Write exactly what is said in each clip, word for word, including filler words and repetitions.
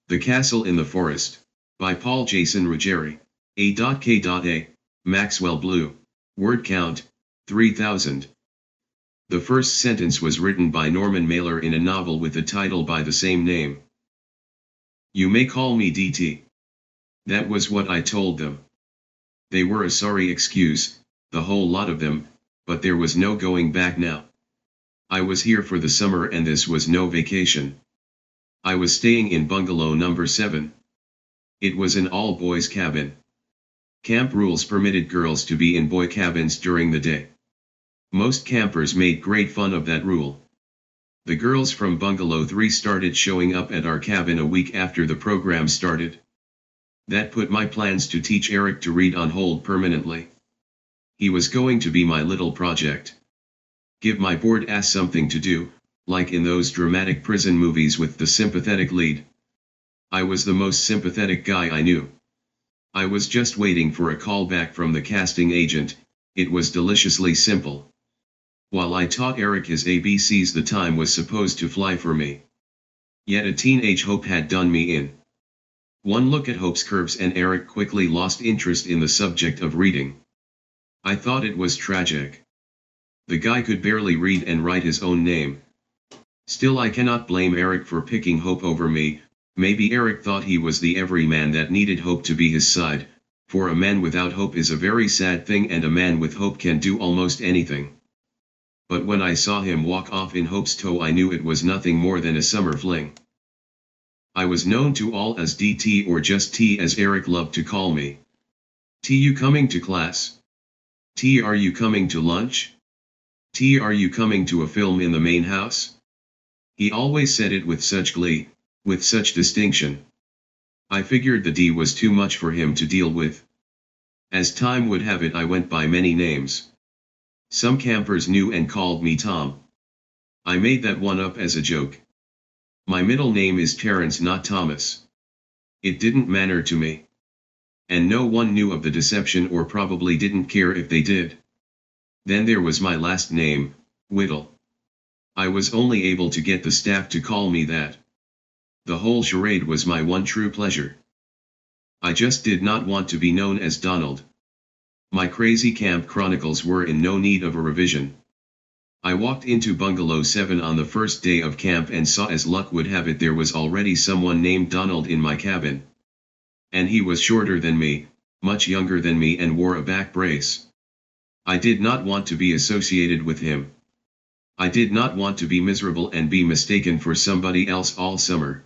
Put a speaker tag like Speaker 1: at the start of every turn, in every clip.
Speaker 1: The Castle in the Forest, by Paul Jason Ruggieri. A K A. Maxwell Blue. Word count, three thousand. The first sentence was written by Norman Mailer in a novel with a title by the same name. You may call me D T. That was what I told them. They were a sorry excuse, the whole lot of them, but there was no going back now. I was here for the summer and this was no vacation. I was staying in bungalow number seven. It was an all-boys cabin. Camp rules permitted girls to be in boy cabins during the day. Most campers made great fun of that rule. The girls from bungalow three started showing up at our cabin a week after the program started. That put my plans to teach Eric to read on hold permanently. He was going to be my little project. Give my bored ass something to do, like in those dramatic prison movies with the sympathetic lead. I was the most sympathetic guy I knew. I was just waiting for a call back from the casting agent. It was deliciously simple. While I taught Eric his A B Cs, the time was supposed to fly for me. Yet a teenage Hope had done me in. One look at Hope's curves and Eric quickly lost interest in the subject of reading. I thought it was tragic. The guy could barely read and write his own name. Still, I cannot blame Eric for picking Hope over me. Maybe Eric thought he was the everyman that needed Hope to be his side, for a man without hope is a very sad thing and a man with hope can do almost anything. But when I saw him walk off in Hope's tow, I knew it was nothing more than a summer fling. I was known to all as D T, or just T as Eric loved to call me. T, you coming to class? T, are you coming to lunch? T, are you coming to a film in the main house? He always said it with such glee, with such distinction. I figured the D was too much for him to deal with. As time would have it, I went by many names. Some campers knew and called me Tom. I made that one up as a joke. My middle name is Terrence, not Thomas. It didn't matter to me. And no one knew of the deception, or probably didn't care if they did. Then there was my last name, Whittle. I was only able to get the staff to call me that. The whole charade was my one true pleasure. I just did not want to be known as Donald. My crazy camp chronicles were in no need of a revision. I walked into bungalow seven on the first day of camp and saw, as luck would have it, there was already someone named Donald in my cabin. And he was shorter than me, much younger than me, and wore a back brace. I did not want to be associated with him. I did not want to be miserable and be mistaken for somebody else all summer.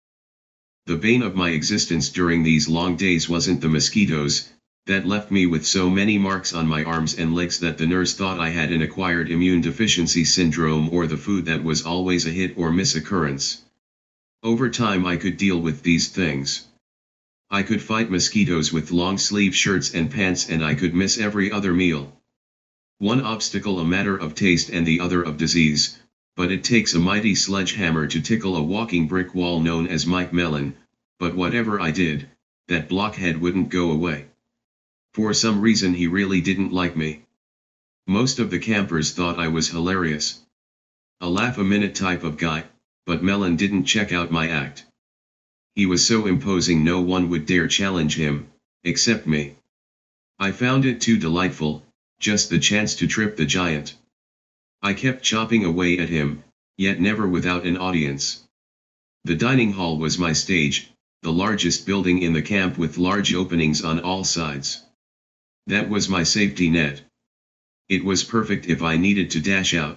Speaker 1: The bane of my existence during these long days wasn't the mosquitoes, that left me with so many marks on my arms and legs that the nurse thought I had an acquired immune deficiency syndrome, or the food that was always a hit or miss occurrence. Over time I could deal with these things. I could fight mosquitoes with long sleeve shirts and pants, and I could miss every other meal. One obstacle a matter of taste and the other of disease, but it takes a mighty sledgehammer to tickle a walking brick wall known as Mike Mellon. But whatever I did, that blockhead wouldn't go away. For some reason he really didn't like me. Most of the campers thought I was hilarious. A laugh-a-minute type of guy, but Mellon didn't check out my act. He was so imposing no one would dare challenge him, except me. I found it too delightful, just the chance to trip the giant. I kept chopping away at him, yet never without an audience. The dining hall was my stage, the largest building in the camp with large openings on all sides. That was my safety net. It was perfect if I needed to dash out.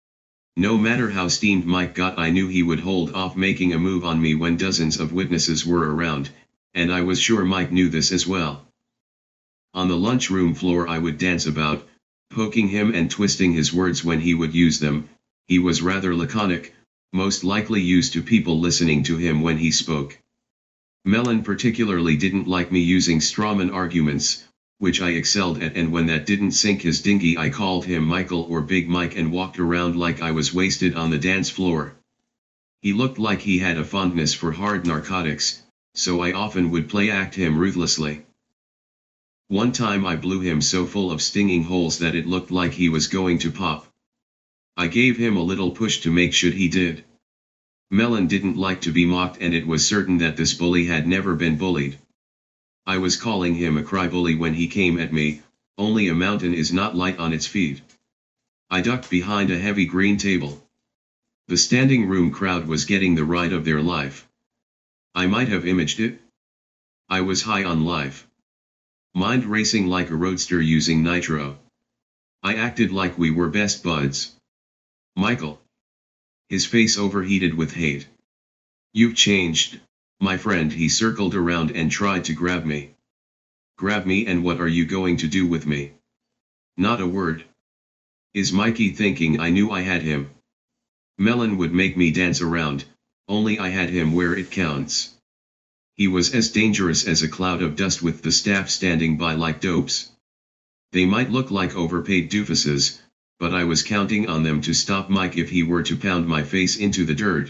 Speaker 1: No matter how steamed Mike got, I knew he would hold off making a move on me when dozens of witnesses were around, and I was sure Mike knew this as well. On the lunchroom floor I would dance about, poking him and twisting his words when he would use them. He was rather laconic, most likely used to people listening to him when he spoke. Mellon particularly didn't like me using strawman arguments, which I excelled at, and when that didn't sink his dinghy I called him Michael or Big Mike and walked around like I was wasted on the dance floor. He looked like he had a fondness for hard narcotics, so I often would play act him ruthlessly. One time I blew him so full of stinging holes that it looked like he was going to pop. I gave him a little push to make sure he did. Melon didn't like to be mocked, and it was certain that this bully had never been bullied. I was calling him a crybully when he came at me. Only a mountain is not light on its feet. I ducked behind a heavy green table. The standing room crowd was getting the ride of their life. I might have imaged it. I was high on life. Mind racing like a roadster using nitro. I acted like we were best buds. Michael. His face overheated with hate. You've changed, my friend. He circled around and tried to grab me. Grab me, and what are you going to do with me? Not a word. Is Mikey thinking I knew I had him? Melon would make me dance around, only I had him where it counts. He was as dangerous as a cloud of dust with the staff standing by like dopes. They might look like overpaid doofuses, but I was counting on them to stop Mike if he were to pound my face into the dirt.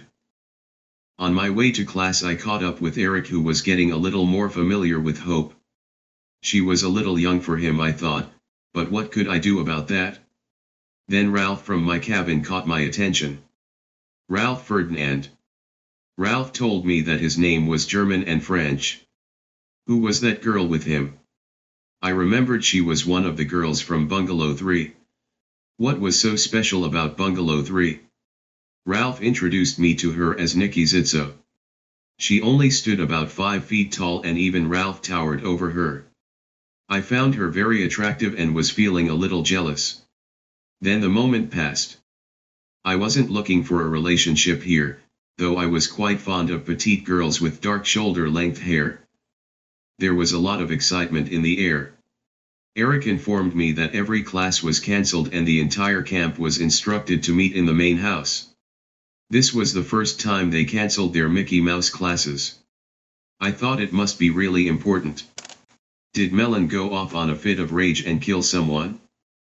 Speaker 1: On my way to class I caught up with Eric, who was getting a little more familiar with Hope. She was a little young for him, I thought, but what could I do about that? Then Ralph from my cabin caught my attention. Ralph Ferdinand. Ralph told me that his name was German and French. Who was that girl with him? I remembered she was one of the girls from Bungalow three. What was so special about Bungalow three? Ralph introduced me to her as Nikki Zitzo. She only stood about five feet tall, and even Ralph towered over her. I found her very attractive and was feeling a little jealous. Then the moment passed. I wasn't looking for a relationship here, though I was quite fond of petite girls with dark shoulder-length hair. There was a lot of excitement in the air. Eric informed me that every class was cancelled and the entire camp was instructed to meet in the main house. This was the first time they cancelled their Mickey Mouse classes. I thought it must be really important. Did Melon go off on a fit of rage and kill someone?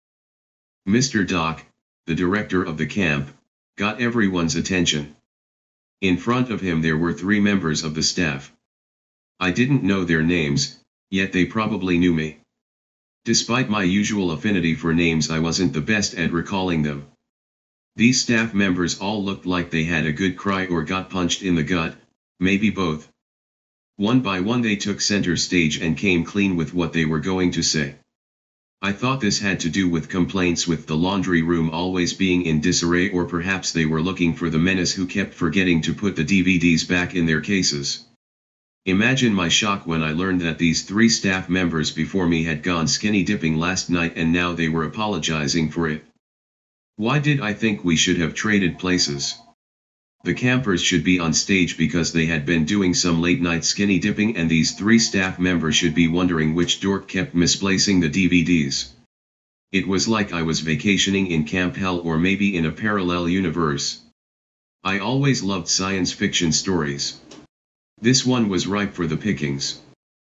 Speaker 1: Mister Doc, the director of the camp, got everyone's attention. In front of him there were three members of the staff. I didn't know their names, yet they probably knew me. Despite my usual affinity for names, I wasn't the best at recalling them. These staff members all looked like they had a good cry or got punched in the gut, maybe both. One by one they took center stage and came clean with what they were going to say. I thought this had to do with complaints with the laundry room always being in disarray, or perhaps they were looking for the menace who kept forgetting to put the D V Ds back in their cases. Imagine my shock when I learned that these three staff members before me had gone skinny dipping last night and now they were apologizing for it. Why did I think we should have traded places? The campers should be on stage because they had been doing some late night skinny dipping, and these three staff members should be wondering which dork kept misplacing the D V Ds. It was like I was vacationing in Camp Hell, or maybe in a parallel universe. I always loved science fiction stories. This one was ripe for the pickings.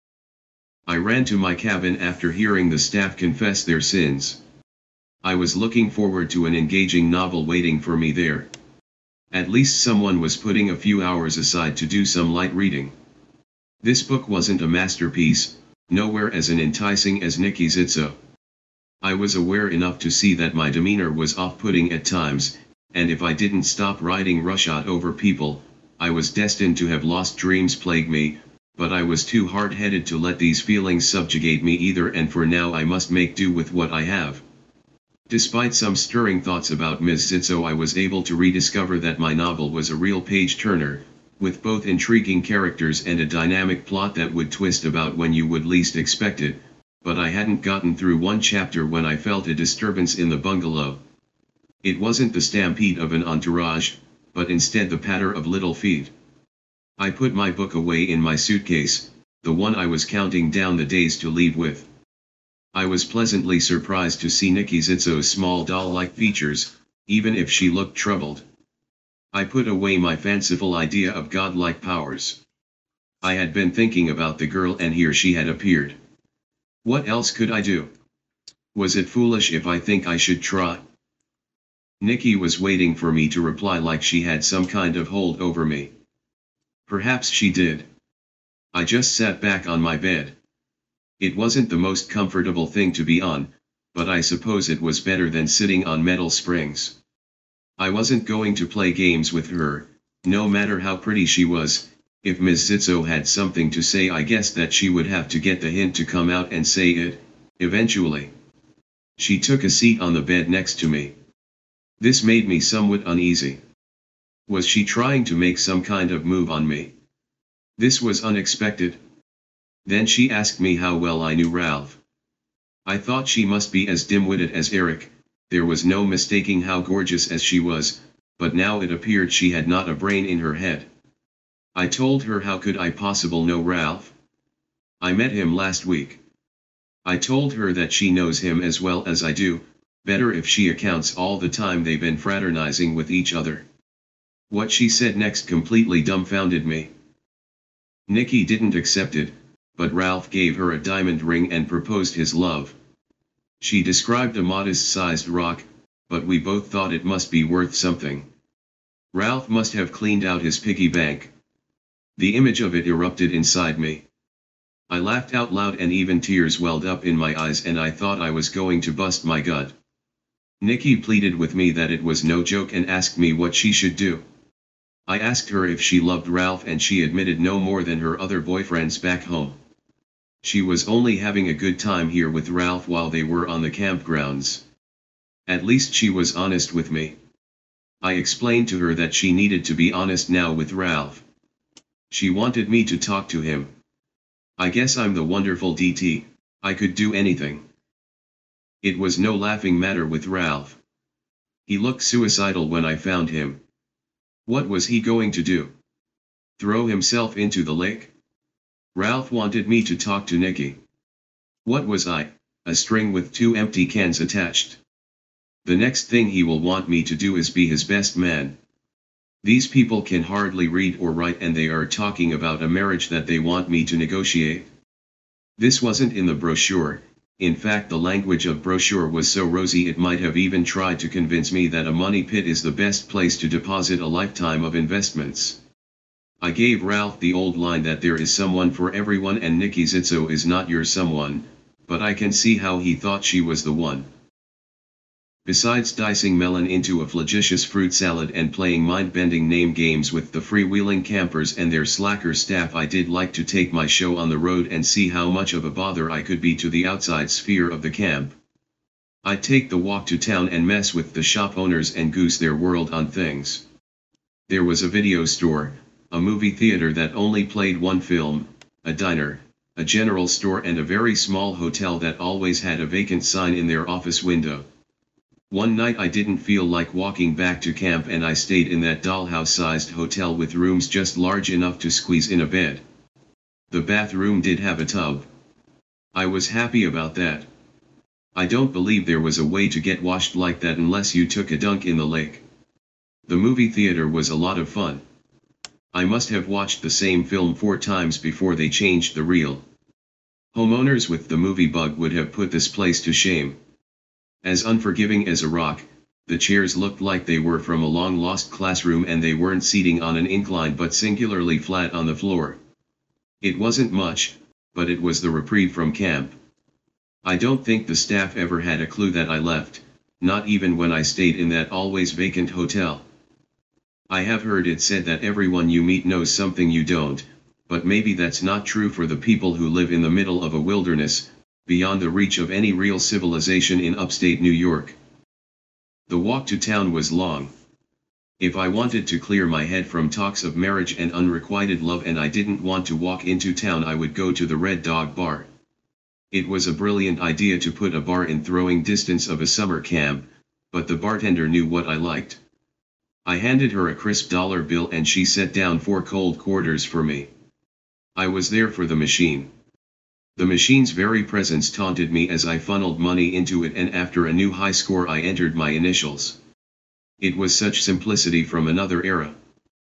Speaker 1: I ran to my cabin after hearing the staff confess their sins. I was looking forward to an engaging novel waiting for me there. At least someone was putting a few hours aside to do some light reading. This book wasn't a masterpiece, nowhere as enticing as Nikki Zitzo. I was aware enough to see that my demeanor was off-putting at times, and if I didn't stop writing roughshod over people, I was destined to have lost dreams plague me, but I was too hard-headed to let these feelings subjugate me either, and for now I must make do with what I have. Despite some stirring thoughts about Miss Zitzo, I was able to rediscover that my novel was a real page-turner, with both intriguing characters and a dynamic plot that would twist about when you would least expect it, but I hadn't gotten through one chapter when I felt a disturbance in the bungalow. It wasn't the stampede of an entourage, but instead the patter of little feet. I put my book away in my suitcase, the one I was counting down the days to leave with. I was pleasantly surprised to see Nikki Zitzo's small doll-like features, even if she looked troubled. I put away my fanciful idea of godlike powers. I had been thinking about the girl, and here she had appeared. What else could I do? Was it foolish if I think I should try? Nikki was waiting for me to reply, like she had some kind of hold over me. Perhaps she did. I just sat back on my bed. It wasn't the most comfortable thing to be on, but I suppose it was better than sitting on metal springs. I wasn't going to play games with her, No matter how pretty she was, if Miss Zitzo had something to say, I guessed that she would have to get the hint to come out and say it, eventually. She took a seat on the bed next to me. This made me somewhat uneasy. Was she trying to make some kind of move on me? This was unexpected. Then she asked me how well I knew Ralph. I thought she must be as dim-witted as Eric. There was no mistaking how gorgeous as she was, but now it appeared she had not a brain in her head. I told her how could I possibly know Ralph? I met him last week. I told her that she knows him as well as I do, better if she accounts all the time they've been fraternizing with each other. What she said next completely dumbfounded me. Nikki didn't accept it, but Ralph gave her a diamond ring and proposed his love. She described a modest-sized rock, but we both thought it must be worth something. Ralph must have cleaned out his piggy bank. The image of it erupted inside me. I laughed out loud and even tears welled up in my eyes and I thought I was going to bust my gut. Nikki pleaded with me that it was no joke and asked me what she should do. I asked her if she loved Ralph and she admitted no more than her other boyfriends back home. She was only having a good time here with Ralph while they were on the campgrounds. At least she was honest with me. I explained to her that she needed to be honest now with Ralph. She wanted me to talk to him. I guess I'm the wonderful D T, I could do anything. It was no laughing matter with Ralph. He looked suicidal when I found him. What was he going to do? Throw himself into the lake? Ralph wanted me to talk to Nikki. What was I, a string with two empty cans attached? The next thing he will want me to do is be his best man. These people can hardly read or write and they are talking about a marriage that they want me to negotiate. This wasn't in the brochure. In fact, the language of brochure was so rosy it might have even tried to convince me that a money pit is the best place to deposit a lifetime of investments. I gave Ralph the old line that there is someone for everyone and Nikki Zitzo is not your someone, but I can see how he thought she was the one. Besides dicing melon into a flagitious fruit salad and playing mind-bending name games with the freewheeling campers and their slacker staff, I did like to take my show on the road and see how much of a bother I could be to the outside sphere of the camp. I'd take the walk to town and mess with the shop owners and goose their world on things. There was a video store, a movie theater that only played one film, a diner, a general store and a very small hotel that always had a vacant sign in their office window. One night I didn't feel like walking back to camp and I stayed in that dollhouse-sized hotel with rooms just large enough to squeeze in a bed. The bathroom did have a tub. I was happy about that. I don't believe there was a way to get washed like that unless you took a dunk in the lake. The movie theater was a lot of fun. I must have watched the same film four times before they changed the reel. Homeowners with the movie bug would have put this place to shame. As unforgiving as a rock, the chairs looked like they were from a long-lost classroom and they weren't seating on an incline but singularly flat on the floor. It wasn't much, but it was the reprieve from camp. I don't think the staff ever had a clue that I left, not even when I stayed in that always vacant hotel. I have heard it said that everyone you meet knows something you don't, but maybe that's not true for the people who live in the middle of a wilderness, beyond the reach of any real civilization in upstate New York. The walk to town was long. If I wanted to clear my head from talks of marriage and unrequited love and I didn't want to walk into town, I would go to the Red Dog Bar. It was a brilliant idea to put a bar in throwing distance of a summer camp, but the bartender knew what I liked. I handed her a crisp dollar bill and she set down four cold quarters for me. I was there for the machine. The machine's very presence taunted me as I funneled money into it, and after a new high score I entered my initials. It was such simplicity from another era.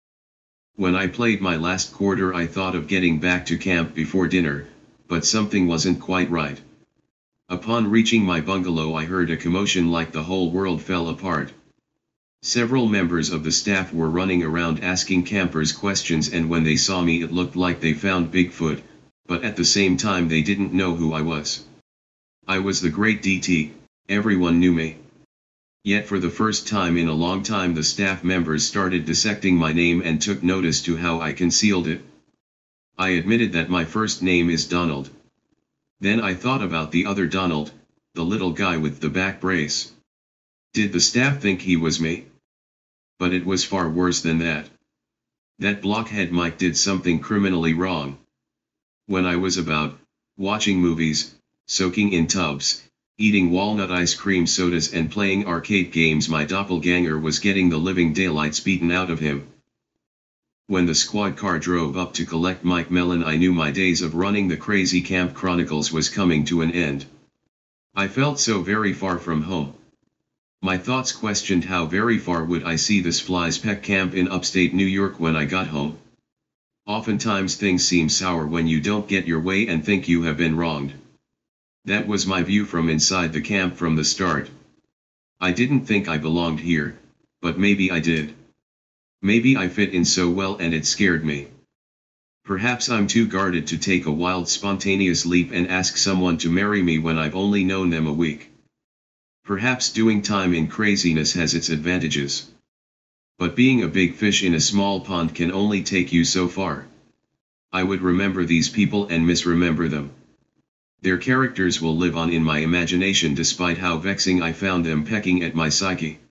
Speaker 1: When I played my last quarter I thought of getting back to camp before dinner, but something wasn't quite right. Upon reaching my bungalow I heard a commotion like the whole world fell apart. Several members of the staff were running around asking campers questions, and when they saw me it looked like they found Bigfoot, but at the same time they didn't know who I was. I was the great D T, everyone knew me. Yet for the first time in a long time the staff members started dissecting my name and took notice to how I concealed it. I admitted that my first name is Donald. Then I thought about the other Donald, the little guy with the back brace. Did the staff think he was me? But it was far worse than that. That blockhead Mike did something criminally wrong. When I was about, watching movies, soaking in tubs, eating walnut ice cream sodas and playing arcade games, my doppelganger was getting the living daylights beaten out of him. When the squad car drove up to collect Mike Mellon, I knew my days of running the crazy Camp Chronicles was coming to an end. I felt so very far from home. My thoughts questioned how very far would I see this Fly's Peck camp in upstate New York when I got home. Oftentimes things seem sour when you don't get your way and think you have been wronged. That was my view from inside the camp from the start. I didn't think I belonged here, but maybe I did. Maybe I fit in so well and it scared me. Perhaps I'm too guarded to take a wild spontaneous leap and ask someone to marry me when I've only known them a week. Perhaps doing time in craziness has its advantages. But being a big fish in a small pond can only take you so far. I would remember these people and misremember them. Their characters will live on in my imagination despite how vexing I found them pecking at my psyche.